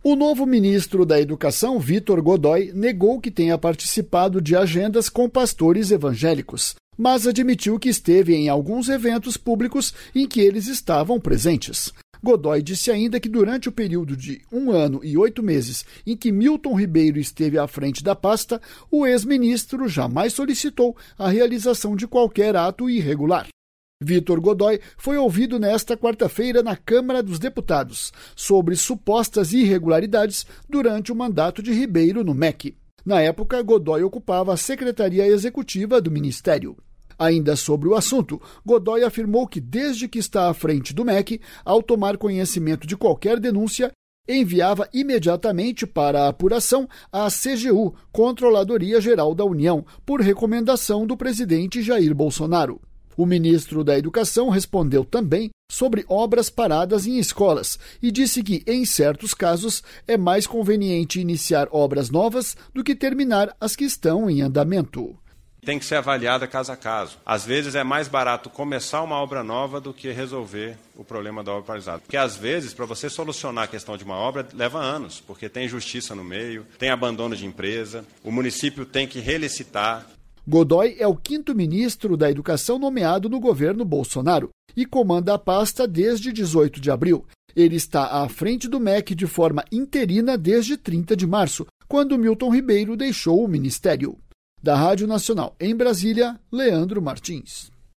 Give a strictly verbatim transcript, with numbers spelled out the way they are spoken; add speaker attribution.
Speaker 1: O novo ministro da Educação, Vitor Godoy, negou que tenha participado de agendas com pastores evangélicos, mas admitiu que esteve em alguns eventos públicos em que eles estavam presentes. Godoy disse ainda que durante o período de um ano e oito meses em que Milton Ribeiro esteve à frente da pasta, o ex-ministro jamais solicitou a realização de qualquer ato irregular. Vitor Godoy foi ouvido nesta quarta-feira na Câmara dos Deputados sobre supostas irregularidades durante o mandato de Ribeiro no M E C. Na época, Godoy ocupava a Secretaria Executiva do Ministério. Ainda sobre o assunto, Godoy afirmou que desde que está à frente do M E C, ao tomar conhecimento de qualquer denúncia, enviava imediatamente para a apuração à C G U, Controladoria Geral da União, por recomendação do presidente Jair Bolsonaro. O ministro da Educação respondeu também sobre obras paradas em escolas e disse que, em certos casos, é mais conveniente iniciar obras novas do que terminar as que estão em andamento.
Speaker 2: Tem que ser avaliada caso a caso. Às vezes é mais barato começar uma obra nova do que resolver o problema da obra paralisada. Porque às vezes, para você solucionar a questão de uma obra, leva anos, porque tem justiça no meio, tem abandono de empresa, o município tem que relicitar.
Speaker 1: Godoy é o quinto ministro da Educação nomeado no governo Bolsonaro e comanda a pasta desde dezoito de abril. Ele está à frente do M E C de forma interina desde trinta de março, quando Milton Ribeiro deixou o ministério. Da Rádio Nacional em Brasília, Leandro Martins.